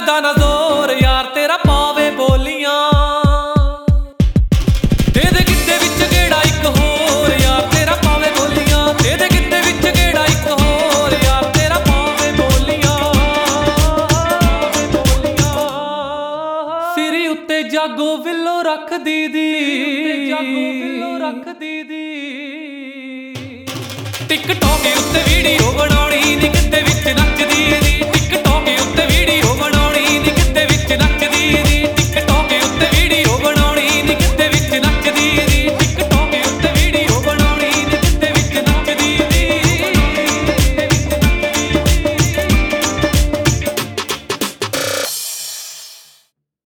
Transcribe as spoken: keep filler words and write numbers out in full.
ਲੱਗਦਾ ਨਾ ਜ਼ੋਰ ਯਾਰ ਤੇਰਾ ਪਾਵੇ ਬੋਲੀਆਂ ਤੇਰੇ ਗਿੱਧੇ ਵਿੱਚ ਗੇੜਾ ਇੱਕ ਹੋਰ ਯਾਰ ਤੇਰਾ ਪਾਵੇ ਬੋਲੀਆਂ ਤੇਰੇ ਗਿੱਧੇ ਵਿੱਚ ਗੇੜਾ ਇੱਕ ਹੋਰ ਯਾਰ ਤੇਰਾ ਪਾਵੇ ਬੋਲੀਆਂ ਸਿਰੀ ਉੱਤੇ ਜਾਗੋ ਵਿਲੋ ਰੱਖ ਦੀਦੀ ਜਾਗੋ ਵਿਲੋ ਰੱਖ ਦੀਦੀ ਟਿਕਟੋਕ ਉੱਤੇ